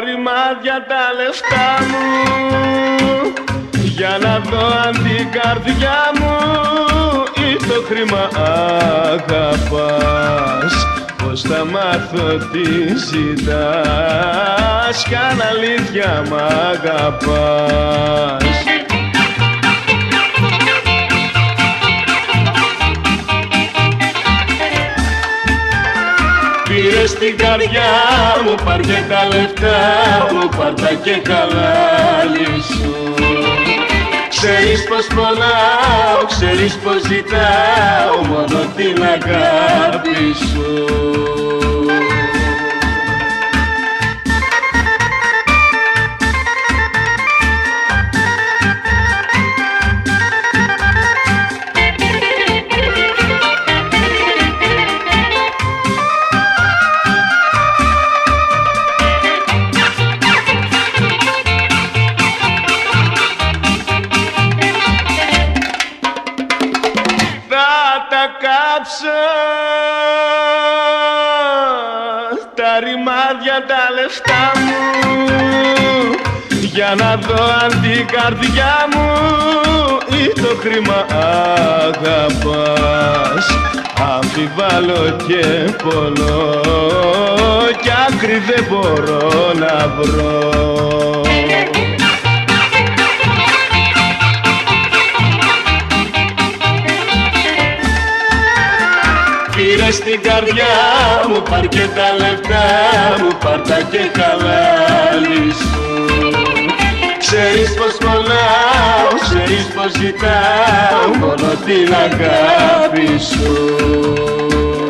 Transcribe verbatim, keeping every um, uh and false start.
ρημάδια τα λεφτά μου, για να δω αν την καρδιά μου ή το χρήμα αγαπάς. Πώς θα μάθω τι ζητάς κι αν αλήθεια μ' αγαπάς. Πήρες την καρδιά μου, πάρ' και τα λεφτά μου, πάρ' τα και χαλάλι σου. Ξέρεις πως πονάω, ξέρεις πως ζητάω μόνο την αγάπη σου. Τα κάψω τα ρημάδια τα λεφτά μου, για να δω αν την καρδιά μου ή το χρήμα αγαπάς. Αμφιβάλλω και πονώ κι άκρη δεν μπορώ να βρω. Πήρες την καρδιά μου, πάρ' και τα λεφτά μου, πάρ' τα και χαλάλι σου. Ξέρεις πως πονάω, ξέρεις πως ζητάω μόνο την αγάπη σου.